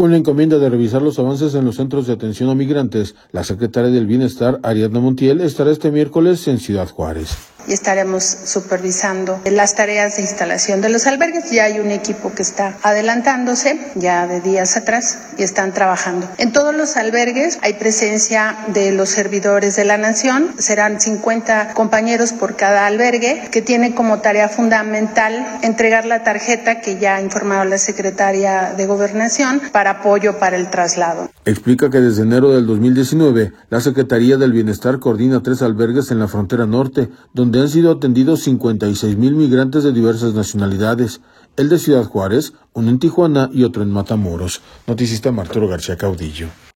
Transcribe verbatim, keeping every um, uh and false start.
Con la encomienda de revisar los avances en los centros de atención a migrantes, la secretaria del Bienestar, Ariadna Montiel, estará este miércoles en Ciudad Juárez. Y estaremos supervisando las tareas de instalación de los albergues. Ya hay un equipo que está adelantándose ya de días atrás y están trabajando. En todos los albergues hay presencia de los servidores de la nación. Serán cincuenta compañeros por cada albergue, que tiene como tarea fundamental entregar la tarjeta que ya ha informado la secretaria de Gobernación para apoyo para el traslado. Explica que desde enero del dos mil diecinueve, la Secretaría del Bienestar coordina tres albergues en la frontera norte, donde han sido atendidos cincuenta y seis mil migrantes de diversas nacionalidades, el de Ciudad Juárez, uno en Tijuana y otro en Matamoros. Noticista Arturo García Caudillo.